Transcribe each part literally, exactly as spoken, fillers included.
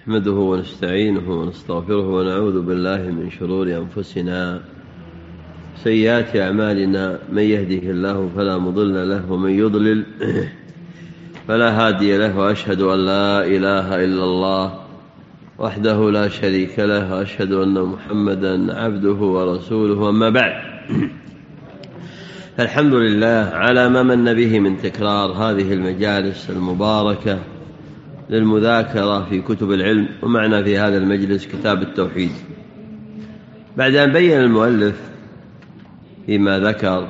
نحمده ونستعينه ونستغفره ونعوذ بالله من شرور أنفسنا سيئات أعمالنا. من يهده الله فلا مضل له ومن يضلل فلا هادي له، وأشهد أن لا إله إلا الله وحده لا شريك له، وأشهد أن محمدا عبده ورسوله. أما بعد، الحمد لله على ما من به من تكرار هذه المجالس المباركة للمذاكرة في كتب العلم. ومعنا في هذا المجلس كتاب التوحيد، بعد أن بين المؤلف فيما ذكر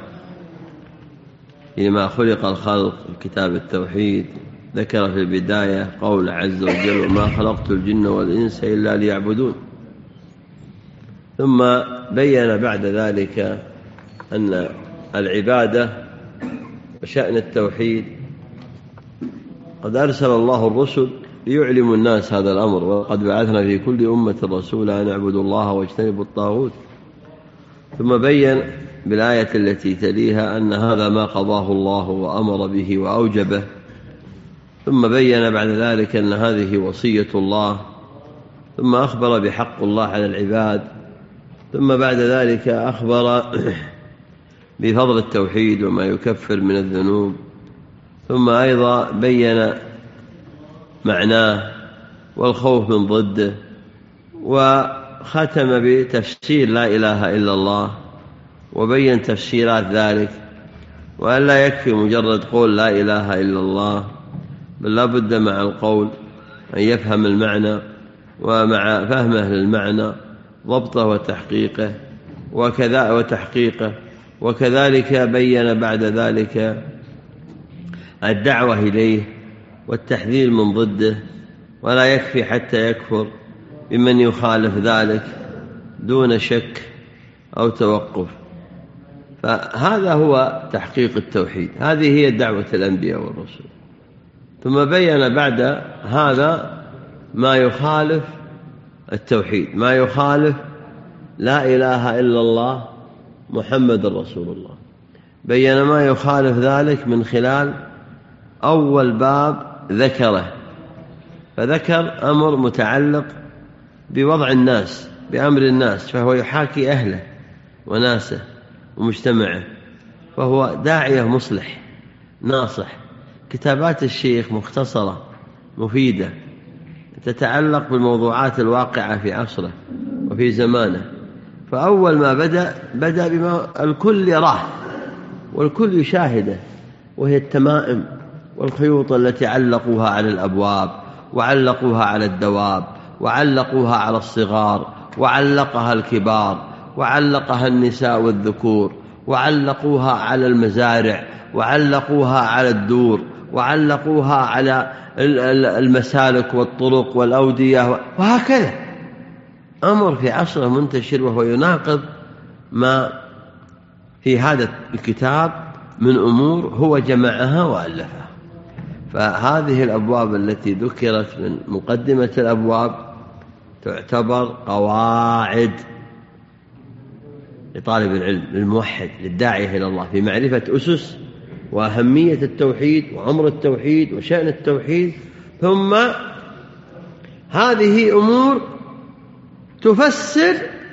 فيما خلق الخلق كتاب التوحيد، ذكر في البداية قول عز وجل: وما خلقت الجن والإنس إلا ليعبدون. ثم بين بعد ذلك أن العبادة وشأن التوحيد قد أرسل الله الرسل ليعلموا الناس هذا الأمر، وقد بعثنا في كل أمة رسولا أن اعبدوا الله واجتنبوا الطاغوت. ثم بين بالآية التي تليها أن هذا ما قضاه الله وأمر به وأوجبه. ثم بين بعد ذلك أن هذه وصية الله. ثم أخبر بحق الله على العباد. ثم بعد ذلك أخبر بفضل التوحيد وما يكفر من الذنوب. ثم أيضا بين معناه والخوف من ضده، وختم بتفسير لا إله إلا الله وبين تفسيرات ذلك، وأن لا يكفي مجرد قول لا إله إلا الله، بل لا بد مع القول أن يفهم المعنى، ومع فهمه للمعنى ضبطه وتحقيقه وكذا وتحقيقه وكذلك بين بعد ذلك الدعوة إليه والتحذير من ضده، ولا يكفي حتى يكفر بمن يخالف ذلك دون شك أو توقف. فهذا هو تحقيق التوحيد، هذه هي دعوة الأنبياء والرسل. ثم بين بعد هذا ما يخالف التوحيد، ما يخالف لا إله إلا الله محمد رسول الله. بين ما يخالف ذلك من خلال أول باب ذكره، فذكر أمر متعلق بوضع الناس، بأمر الناس، فهو يحاكي أهله وناسه ومجتمعه، فهو داعية مصلح ناصح. كتابات الشيخ مختصرة مفيدة تتعلق بالموضوعات الواقعة في عصره وفي زمانه. فأول ما بدأ بدأ بما الكل يراه والكل يشاهده، وهي التمائم والخيوط التي علقوها على الأبواب، وعلقوها على الدواب، وعلقوها على الصغار، وعلقها الكبار، وعلقها النساء والذكور، وعلقوها على المزارع، وعلقوها على الدور، وعلقوها على المسالك والطرق والأودية، وهكذا أمر في عصره منتشر، وهو يناقض ما في هذا الكتاب من أمور هو جمعها وألفها. فهذه الأبواب التي ذكرت من مقدمة الأبواب تعتبر قواعد لطالب العلم، للموحد، للداعية إلى الله، في معرفة أسس وأهمية التوحيد وعمر التوحيد وشأن التوحيد. ثم هذه أمور تفسر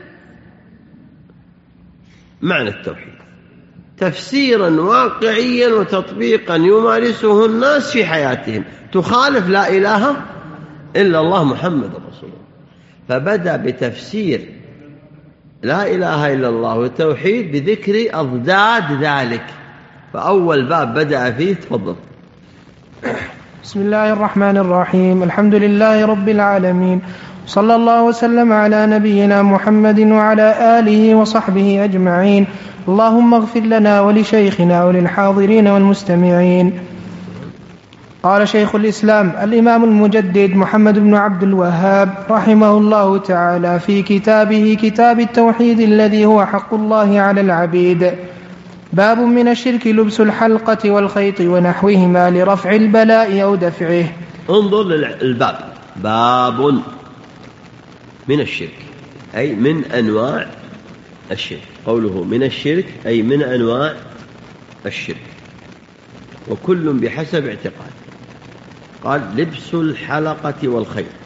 معنى التوحيد تفسيرا واقعيا وتطبيقا يمارسه الناس في حياتهم، تخالف لا إله إلا الله محمد رسول الله. فبدأ بتفسير لا إله إلا الله والتوحيد بذكر أضداد ذلك. فأول باب بدأ فيه، تفضل. بسم الله الرحمن الرحيم. الحمد لله رب العالمين، صلى الله وسلم على نبينا محمد وعلى آله وصحبه أجمعين. اللهم اغفر لنا ولشيخنا وللحاضرين والمستمعين. قال شيخ الإسلام الإمام المجدد محمد بن عبد الوهاب رحمه الله تعالى في كتابه كتاب التوحيد الذي هو حق الله على العبيد: باب من الشرك لبس الحلقة والخيط ونحوهما لرفع البلاء أو دفعه. انظر للباب، باب من الشرك أي من أنواع الشرك. قوله من الشرك أي من أنواع الشرك، وكل بحسب اعتقاد. قال لبس الحلقة والخيط.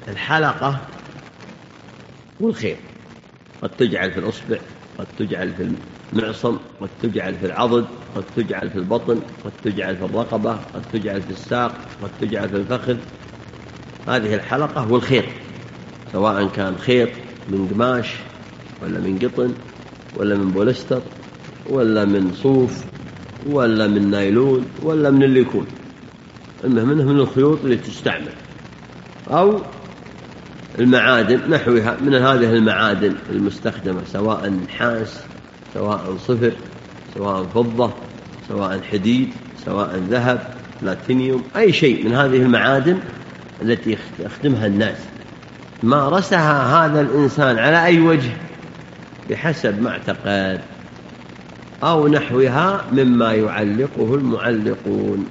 الحلقة والخيط قد تجعل في الأصبع، قد تجعل في المعصم، قد تجعل في العضد، قد تجعل في البطن، قد تجعل في الرقبة، قد تجعل في الساق، قد تجعل في الفخذ. هذه الحلقة والخيط، سواء كان خيط من قماش ولا من قطن ولا من بوليستر ولا من صوف ولا من نايلون ولا من اللي يكون، المهم منه من الخيوط اللي تستعمل، أو المعادن نحوها من هذه المعادن المستخدمة، سواء نحاس، سواء صفر، سواء فضة، سواء حديد، سواء ذهب، بلاتينيوم، أي شيء من هذه المعادن التي يستخدمها الناس، مارسها هذا الإنسان على أي وجه بحسب ما اعتقد، أو نحوها مما يعلقه المعلقون.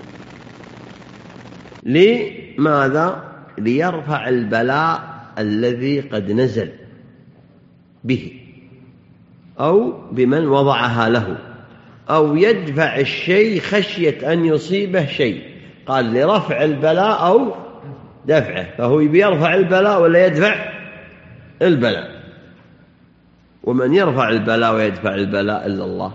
لماذا؟ ليرفع البلاء الذي قد نزل به أو بمن وضعها له، أو يدفع الشيء خشية أن يصيبه شيء. قال لرفع البلاء أو دفعه، فهو يرفع البلاء ولا يدفع البلاء؟ ومن يرفع البلاء ويدفع البلاء إلا الله.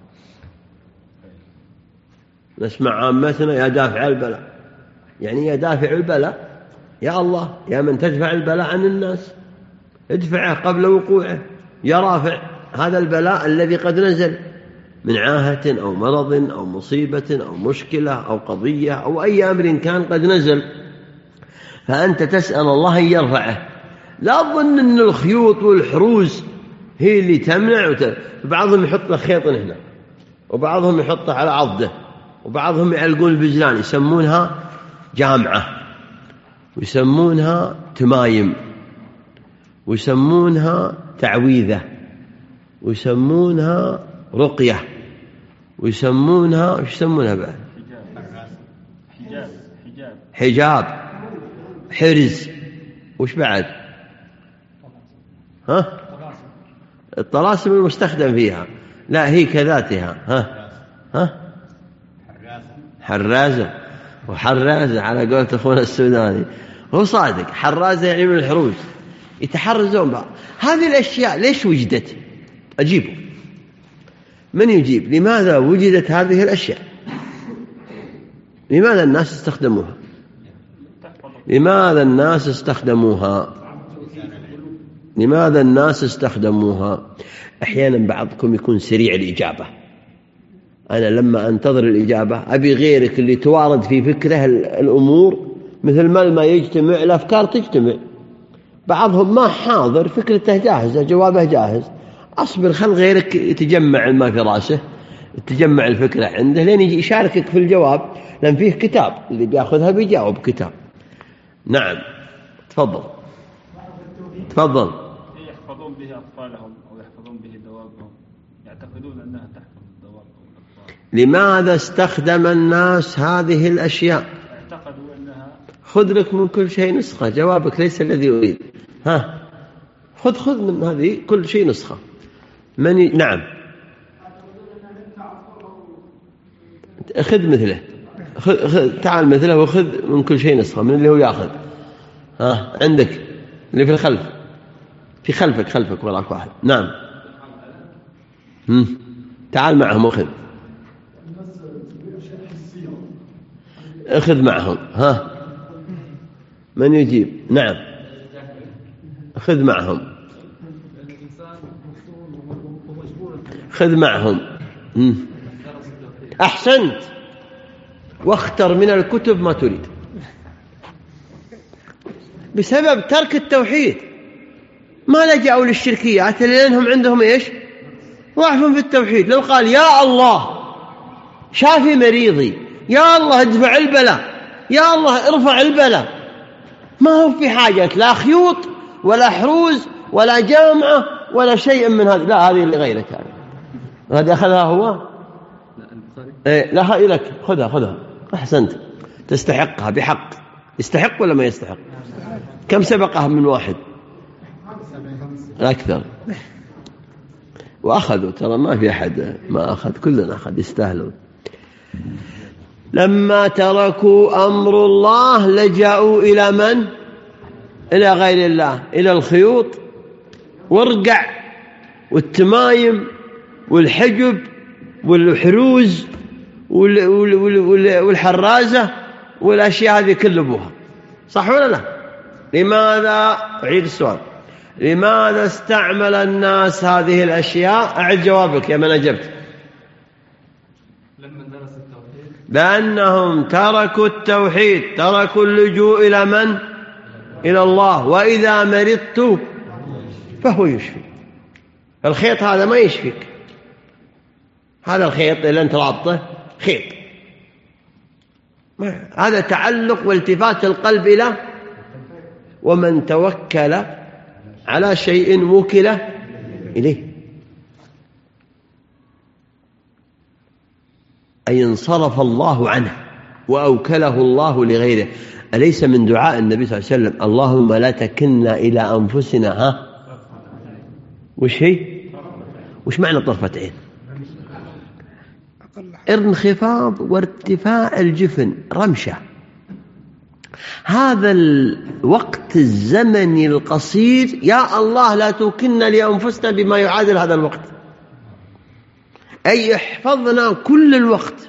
نسمع عامتنا يا دافع البلاء، يعني يا دافع البلاء يا الله، يا من تدفع البلاء عن الناس ادفعه قبل وقوعه، يا رافع هذا البلاء الذي قد نزل من عاهة أو مرض أو مصيبة أو مشكلة أو قضية أو أي أمر كان قد نزل، فأنت تسأل الله أن يرفعه. لا تظن أن الخيوط والحروز هي اللي تمنع وت... بعضهم يحط خيط هنا، وبعضهم يحطه على عضده، وبعضهم يعلقون البزلان يسمونها جامعة، ويسمونها تمايم، ويسمونها تعويذة، ويسمونها رقية، ويسمونها وش يسمونها بعد؟ حجاب حجاب حجاب حرز، وش بعد؟ ها؟ الطلاسم المستخدم فيها، لا هي كذاتها. ها ها حرازة، وحرازة على قولة أخونا السوداني، هو صادق، حرازة يعني من الحروز يتحرزون بها. هذه الأشياء ليش وجدت؟ أجيبه، من يجيب؟ لماذا وجدت هذه الأشياء؟ لماذا الناس استخدموها؟ لماذا الناس استخدموها؟ لماذا الناس استخدموها؟ أحيانا بعضكم يكون سريع الإجابة، أنا لما أنتظر الإجابة أبي غيرك اللي توارد في فكره الأمور، مثل ما الماء يجتمع الأفكار تجتمع. بعضهم ما حاضر، فكرته جاهزة، جوابه جاهز، أصبر خل غيرك يتجمع الماء في رأسه، تجمع الفكرة عنده لين يجي يشاركك في الجواب، لأن فيه كتاب اللي بيأخذها بيجاوب كتاب. نعم تفضل تفضل. يحفظون به أطفالهم أو يحفظون به دوابهم، يعتقدون أنها تحفظ الدواب أو الأطفال. لماذا استخدم الناس هذه الأشياء؟ اعتقدوا أنها. خذ لك من كل شيء نسخة، جوابك ليس الذي أريد. ها خذ خذ من هذه كل شيء نسخة. من ي... نعم خذ مثله، خذ... خذ... تعال مثله وخذ من كل شيء نسخة، من اللي هو يأخذ. ها عندك اللي في الخلف، في خلفك خلفك وراك واحد. نعم هم. تعال معهم وخذ، اخذ معهم. ها من يجيب؟ نعم خذ معهم، خذ معهم. هم. أحسنت، واختر من الكتب ما تريد. بسبب ترك التوحيد ما لجأوا للشركيات لأنهم عندهم إيش؟ ضعف في التوحيد. لو قال يا الله شافي مريضي، يا الله ادفع البلاء، يا الله ارفع البلاء، ما هو في حاجة لا خيوط ولا حروز ولا جامعة ولا شيء من هذا. لا هذه اللي غيرك، هذه هذه أخذها هو. إيه لا هاي لك، خذها خذها. أحسنت، تستحقها بحق. يستحق ولا ما يستحق؟ كم سبقها من واحد؟ أكثر. وأخذوا، ترى ما في أحد ما أخذ، كلنا أخذ، يستاهلون. لما تركوا أمر الله لجأوا إلى من؟ إلى غير الله، إلى الخيوط والرقع والتمايم والحجب والحروز والحرازة والأشياء هذه كل أبوها. صح ولا لا؟ لماذا؟ أعيد السؤال، لماذا استعمل الناس هذه الأشياء؟ أعد جوابك يا من أجبت. لما درس التوحيد، لأنهم تركوا التوحيد، تركوا اللجوء إلى من؟ إلى الله. وإذا مرضت فهو يشفي. الخيط هذا ما يشفيك، هذا الخيط اللي أنت رابطه خيط، هذا تعلق والتفات القلب إلى، ومن توكل على شيء وكل إليه، أي انصرف الله عنه وأوكله الله لغيره. أليس من دعاء النبي صلى الله عليه وسلم اللهم لا تكلنا إلى أنفسنا؟ ها وش هي؟ وش معنى طرفة عين؟ انخفاض وارتفاع الجفن، رمشة. هذا الوقت الزمني القصير، يا الله لا توكلنا لأنفسنا بما يعادل هذا الوقت، أي احفظنا كل الوقت.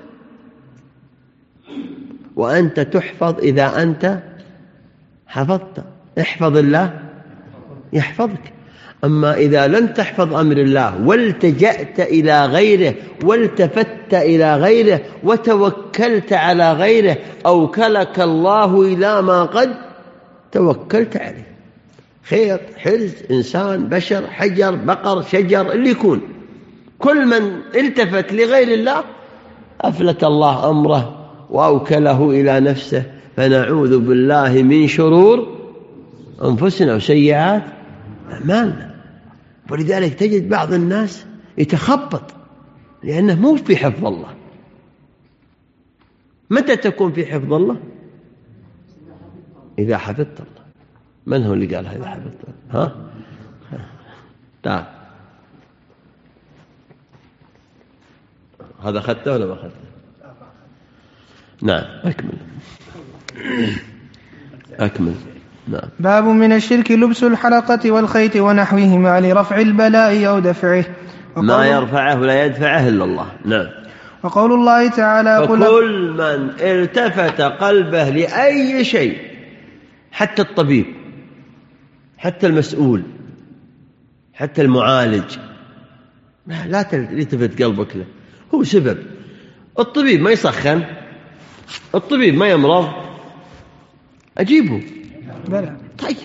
وأنت تحفظ إذا أنت حفظت. احفظ الله يحفظك. أما إذا لم تحفظ أمر الله والتجأت إلى غيره والتفت إلى غيره وتوكلت على غيره، أوكلك الله إلى ما قد توكلت عليه. خيط، حرز، إنسان، بشر، حجر، بقر، شجر، اللي يكون، كل من التفت لغير الله أفلت الله أمره وأوكله إلى نفسه. فنعوذ بالله من شرور أنفسنا وسيئات أعمالنا. ولذلك تجد بعض الناس يتخبط لأنه مو في حفظ الله. متى تكون في حفظ الله؟ إذا حفظت الله. من هو اللي قال إذا حفظت الله؟ ها؟ تعال، هذا أخذته ولا ما أخذته؟ نعم، أكمل أكمل. نعم. باب من الشرك لبس الحلقة والخيط ونحوهما لرفع البلاء أو دفعه. ما يرفعه ولا يدفعه إلا الله. نعم. وقول الله تعالى فكل من التفت قلبه لأي شيء، حتى الطبيب، حتى المسؤول، حتى المعالج، لا تلتفت قلبك له، هو سبب. الطبيب ما يسخن، الطبيب ما يمرض، أجيبه بلى. طيب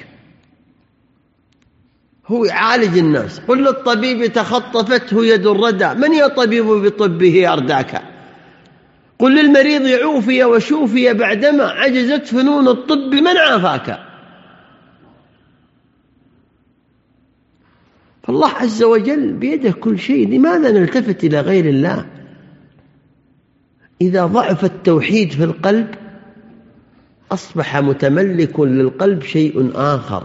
هو يعالج الناس. قل للطبيب تخطفته يد الردى، من يا طبيب بطبه أرداك؟ قل للمريض عوفي وشوفي بعدما عجزت فنون الطب من عافاك. فالله عز وجل بيده كل شيء، لماذا نلتفت إلى غير الله؟ إذا ضعف التوحيد في القلب أصبح متملك للقلب شيء آخر.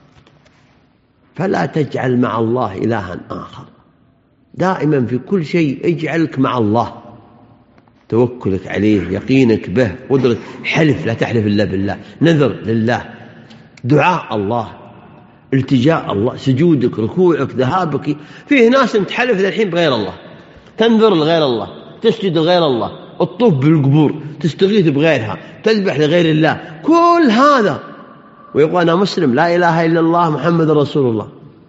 فلا تجعل مع الله إلها آخر، دائما في كل شيء اجعلك مع الله، توكلك عليه، يقينك به، قدرة، حلف لا تحلف إلا بالله، نذر لله، دعاء الله، التجاء الله، سجودك، ركوعك، ذهابك. فيه ناس تحلف الحين بغير الله، تنذر لغير الله، تسجد لغير الله، الطوف بالقبور، تستغيث بغيرها، تذبح لغير الله، كل هذا ويقول أنا مسلم، لا إله إلا الله محمد رسول الله.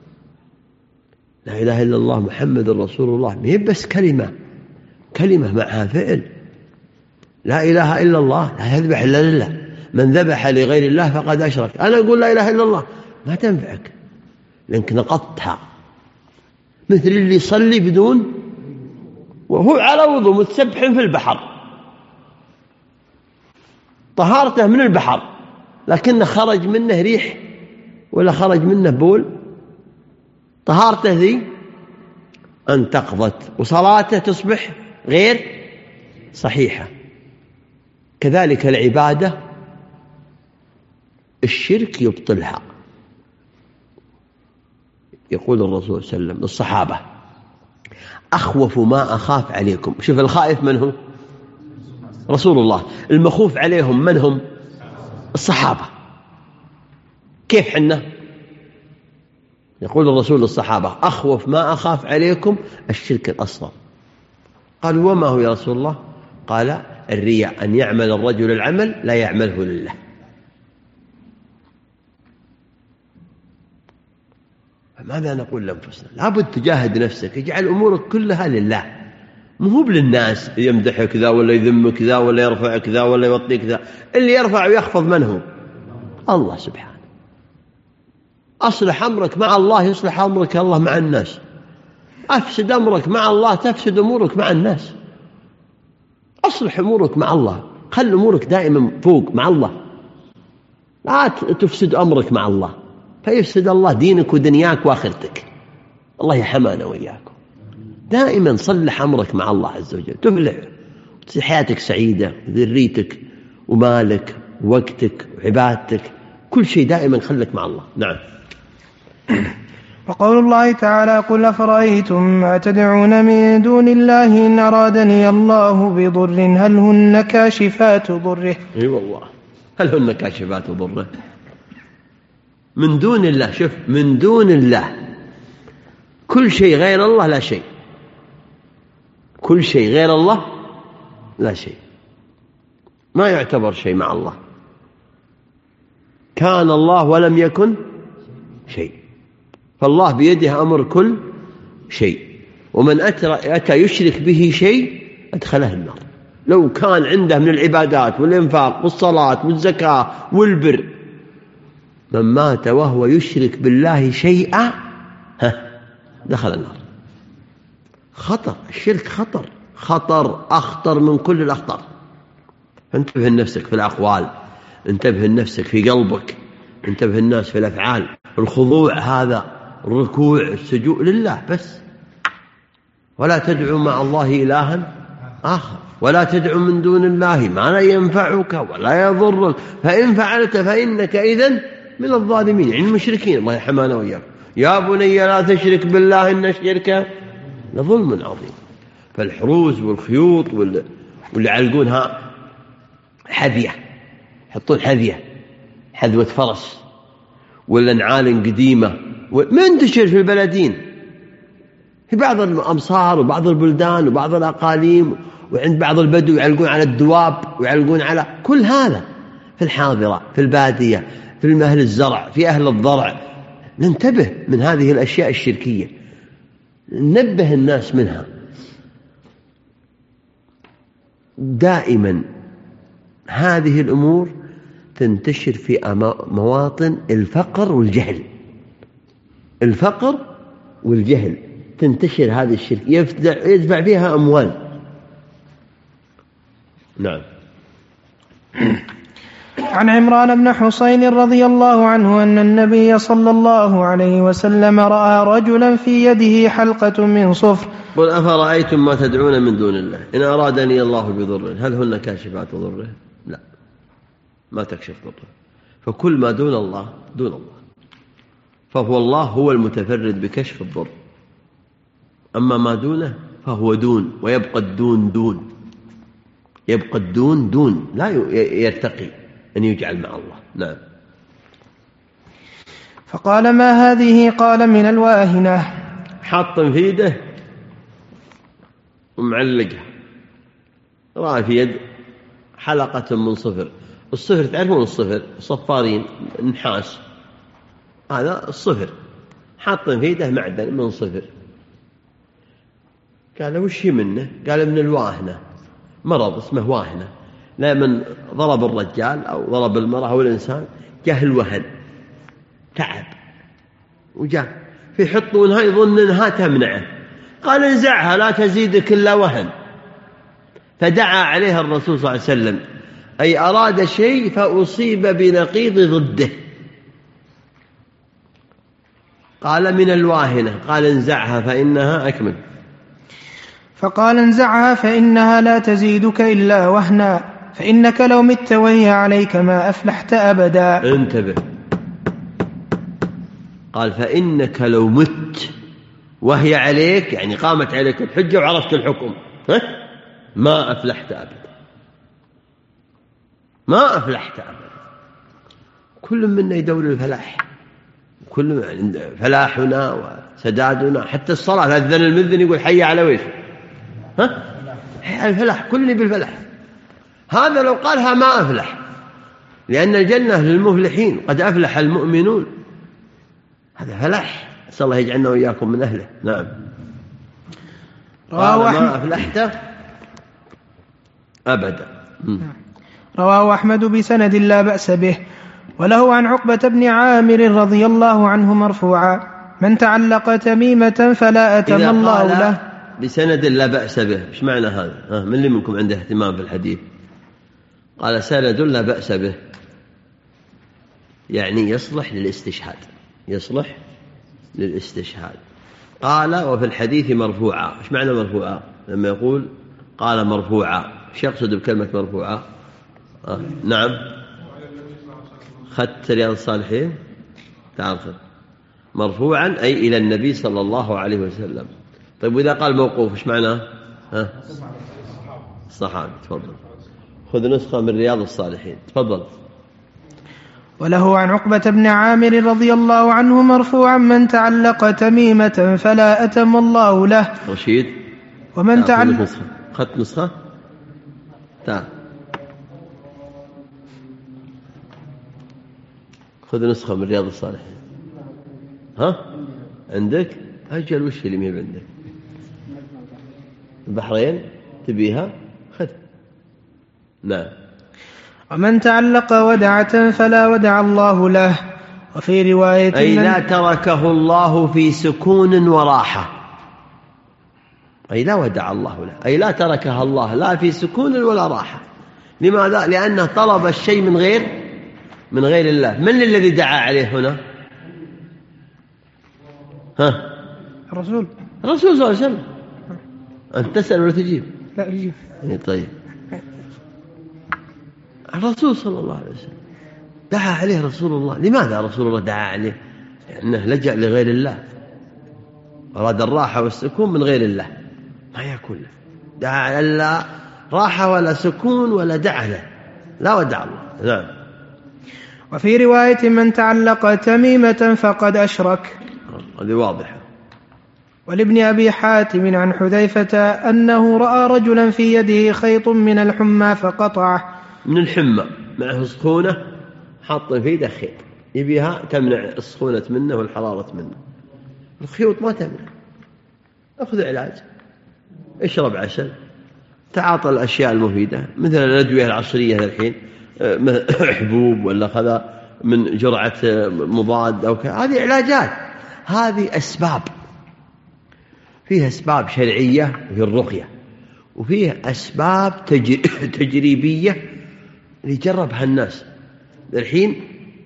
لا إله إلا الله محمد رسول الله ما هي بس كلمة، كلمة معها فعل. لا إله إلا الله لا يذبح إلا لله، من ذبح لغير الله فقد أشرك. أنا أقول لا إله إلا الله ما تنفعك لأنك نقضتها. مثل اللي يصلي بدون وهو على وضوء متسبح في البحر، طهارته من البحر لكن خرج منه ريح ولا خرج منه بول، طهارته ذي انتقضت وصلاته تصبح غير صحيحة. كذلك العبادة الشرك يبطلها. يقول الرسول صلى الله عليه وسلم للصحابة أخوف ما أخاف عليكم. شوف الخائف من هو؟ رسول الله. المخوف عليهم من هم؟ الصحابة. كيف حنا؟ يقول الرسول للصحابة: أخوف ما أخاف عليكم الشرك الأصغر. قالوا: وما هو يا رسول الله؟ قال: الرياء، أن يعمل الرجل العمل لا يعمله لله. فماذا نقول لأنفسنا؟ لابد تجاهد نفسك، اجعل أمورك كلها لله، مو للناس يمدحك كذا ولا يذمك كذا ولا يرفعك كذا ولا يوطيك كذا. اللي يرفع ويخفض من هو؟ الله سبحانه. أصلح أمرك مع الله يصلح أمرك الله مع الناس، أفسد أمرك مع الله تفسد أمورك مع الناس. أصلح أمورك مع الله، خل أمورك دائما فوق مع الله، لا تفسد أمرك مع الله فيفسد الله دينك ودنياك وآخرتك. الله يحمانا وإياكم. دائما صلح أمرك مع الله عز وجل تفلح، تصير حياتك سعيدة، ذريتك ومالك ووقتك وعبادتك، كل شيء دائما خلك مع الله. نعم. وقول الله تعالى: قل أفرأيتم ما تدعون من دون الله إن أرادني الله بضر هل هن كاشفات ضره. اي والله، هل هن كاشفات ضره؟ من دون الله، شوف، من دون الله كل شيء غير الله لا شيء، كل شيء غير الله لا شيء، ما يعتبر شيء مع الله. كان الله ولم يكن شيء، فالله بيده أمر كل شيء، ومن أتى يشرك به شيء أدخله النار. لو كان عنده من العبادات والإنفاق والصلاة والزكاة والبر، من مات وهو يشرك بالله شيئا ها دخل النار. خطر الشرك، خطر خطر أخطر من كل الأخطار. انتبه لنفسك في الأقوال، انتبه لنفسك في قلبك، انتبه الناس في الأفعال. الخضوع هذا، الركوع، السجود لله بس، ولا تدعو مع الله إلها آخر، ولا تدعو من دون الله ما لا ينفعك ولا يضرك، فإن فعلت فإنك إذن من الظالمين، يعني المشركين. الله يحمانا وإياك. يا بني لا تشرك بالله إن الشرك لظلم عظيم. فالحروز والخيوط واللي يعلقونها حذية، يحطون حذية، حذوة فرس، ولا نعال قديمة، منتشر في البلدين في بعض الأمصار وبعض البلدان وبعض الأقاليم، وعند بعض البدو يعلقون على الدواب ويعلقون على كل هذا. في الحاضرة، في البادية، في أهل الزرع، في أهل الضرع. ننتبه من هذه الأشياء الشركية، ننبه الناس منها. دائما هذه الأمور تنتشر في مواطن الفقر والجهل، الفقر والجهل تنتشر هذه الشرك، يدفع فيها أموال. نعم. عن عمران بن حسين رضي الله عنه أن النبي صلى الله عليه وسلم رأى رجلا في يده حلقة من صفر. قل أفرأيتم ما تدعون من دون الله إن أرادني الله بضر هل هن كاشفات ضره؟ لا، ما تكشف ضره. فكل ما دون الله دون الله، فهو الله هو المتفرد بكشف الضر، أما ما دونه فهو دون، ويبقى الدون دون، يبقى الدون دون، لا يرتقي أن يجعل مع الله. نعم. فقال: ما هذه؟ قال: من الواهنة. حاط في يده ومعلقها، رأى في يد حلقة من صفر. الصفر تعرفون الصفر، صفارين نحاس، هذا الصفر، حاط في يده معدن من صفر. قال: وش هي منه؟ قال: من الواهنة، مرض اسمه واهنة، لا من ضرب الرجال أو ضرب المرأة أو الإنسان جاه الوهن، تعب وجاء في حطونها يظن أنها تمنعه. قال: انزعها لا تزيدك إلا وهن. فدعا عليها الرسول صلى الله عليه وسلم، أي أراد شيء فأصيب بنقيض ضده. قال: من الواهنة. قال: انزعها فإنها أكمل. فقال: انزعها فإنها لا تزيدك إلا وهنا، فإنك لو مت وهي عليك ما أفلحت أبدا. انتبه، قال: فإنك لو مت وهي عليك، يعني قامت عليك الحجة وعرفت الحكم، ها؟ ما أفلحت أبدا، ما أفلحت أبدا. كل منا يدور الفلاح، كل فلاحنا وسدادنا. حتى الصلاة أذن المذن يقول حي على ويش، ها حي على الفلاح، كلني بالفلاح. هذا لو قالها ما أفلح، لأن الجنة للمفلحين، قد أفلح المؤمنون. هذا فلاح، نسأل الله يجعلنا وإياكم من أهله. نعم. قال ما أفلحت أبدا. رواه أحمد بسند لا بأس به. وله عن عقبة بن عامر رضي الله عنه مرفوعا: من تعلق تميمة فلا أتم الله له. بسند لا بأس به، إيش معنى هذا؟ ها من اللي منكم عنده اهتمام في الحديث؟ قال سند لا بأس به، يعني يصلح للاستشهاد، يصلح للاستشهاد. قال وفي الحديث مرفوعا. إيش معنى مرفوعا؟ لما يقول قال مرفوعا، إيش يقصد بكلمة مرفوعا؟ آه. نعم، خدت رياض الصالحين، تعال خذ. مرفوعا أي إلى النبي صلى الله عليه وسلم. طيب وإذا قال موقوف إيش معناه؟ ها الصحابي. تفضل خذ نسخة من رياض الصالحين، تفضل. وله عن عقبة بن عامر رضي الله عنه مرفوعا: من تعلق تميمة فلا أتم الله له. رشيد ومن تعلق، خذت نسخة، تعال خذ نسخة من رياض الصالحين. ها عندك؟ أجل وش اللي ميب عندك؟ البحرين تبيها؟ خذ. نعم. ومن تعلق ودعة فلا ودع الله له. وفي رواية أي لا تركه الله في سكون وراحة، أي لا ودع الله له، أي لا تركها الله لا في سكون ولا راحة. لماذا؟ لأنه طلب الشيء من غير من غير الله. من الذي دعا عليه هنا؟ ها الرسول الرسول صلى الله عليه وسلم. أنت تسأل ولا تجيب؟ لا أجيب. طيب الرسول صلى الله عليه وسلم دعا عليه رسول الله. لماذا رسول الله دعا عليه؟ لأنه لجأ لغير الله، أراد الراحة والسكون من غير الله، ما يكون له. دعا لا راحة ولا سكون ولا دعا له، لا ودع الله. نعم. وفي رواية من تعلق تميمة فقد أشرك. هذه واضحة. ولابن أبي حاتم عن حذيفة أنه رأى رجلا في يده خيط من الحمى فقطعه. من الحمى معه سخونة، حاط في يده خيط يبيها تمنع السخونة منه والحرارة منه. الخيوط ما تمنع، أخذ علاج، اشرب عسل، تعاطى الأشياء المفيدة مثل الأدوية العصرية الحين، حبوب ولا خذا من جرعة مضاد أو كذا. هذه علاجات، هذه أسباب، فيها أسباب شرعية في الرقية، وفيها أسباب تجريبية اللي جربها الناس. الحين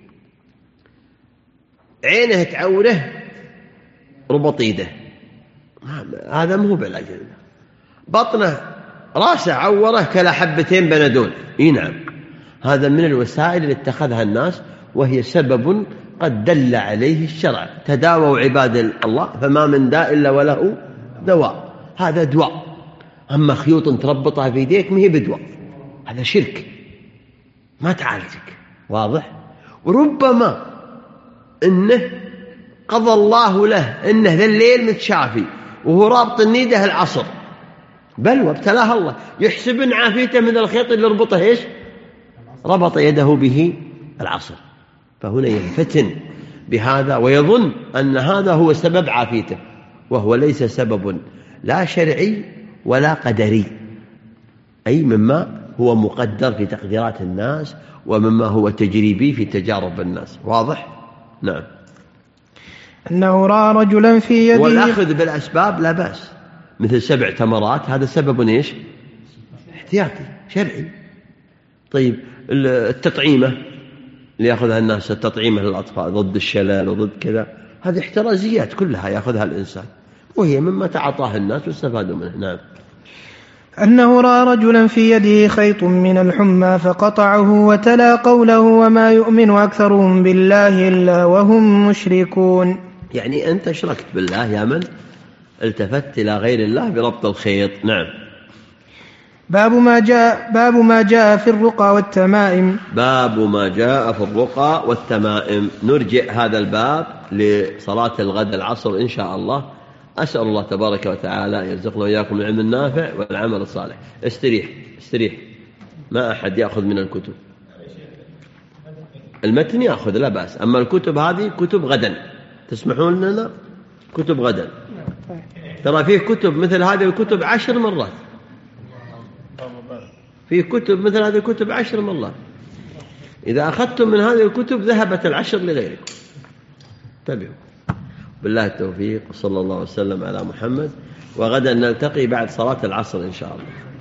عينه تعوره ربط يده، هذا مو بعلاج. بطنه راسه عوره كلا حبتين بنادول، اي نعم، هذا من الوسائل اللي اتخذها الناس، وهي سبب قد دل عليه الشرع. تداووا عباد الله فما من داء إلا وله دواء، هذا دواء. أما خيوط تربطها في يديك ما هي بدواء، هذا شرك ما تعالجك. واضح؟ وربما إنه قضى الله له إنه ذا الليل متشافي وهو رابط النيده العصر، بل وابتلاه الله، يحسب إن عافيته من الخيط اللي ربطه إيش؟ ربط يده به العصر. فهنا ينفتن بهذا ويظن أن هذا هو سبب عافيته، وهو ليس سبب لا شرعي ولا قدري، أي مما هو مقدر في تقديرات الناس ومما هو تجريبي في تجارب الناس. واضح؟ نعم. أنه رأى رجلا في يده، والأخذ بالأسباب لا بأس، مثل سبع تمرات، هذا سبب إيش؟ احتياطي شرعي. طيب التطعيمة اللي يأخذها الناس، التطعيمة للأطفال ضد الشلال وضد كذا، هذه احترازيات كلها يأخذها الإنسان، وهي مما تعاطاه الناس واستفادوا منه. نعم. أنه رأى رجلا في يده خيط من الحمى فقطعه، وتلا قوله: وما يؤمن أكثرهم بالله إلا وهم مشركون. يعني أنت أشركت بالله يا من التفت إلى غير الله بربط الخيط. نعم. باب ما جاء باب ما جاء في الرقى والتمائم. باب ما جاء في الرقى والتمائم. نرجع هذا الباب لصلاة الغد العصر إن شاء الله. أسأل الله تبارك وتعالى يرزقنا وإياكم العلم النافع والعمل الصالح. استريح استريح، ما أحد يأخذ من الكتب. المتن يأخذ لا بأس، أما الكتب هذه كتب غدا، تسمحون لنا كتب غدا. ترى فيه كتب مثل هذه الكتب عشر مرات، فيه كتب مثل هذه الكتب عشر مرات. إذا أخذتم من هذه الكتب ذهبت العشر لغيركم. انتبهوا. بالله التوفيق، صلى الله وسلم على محمد. وغدا نلتقي بعد صلاة العصر إن شاء الله.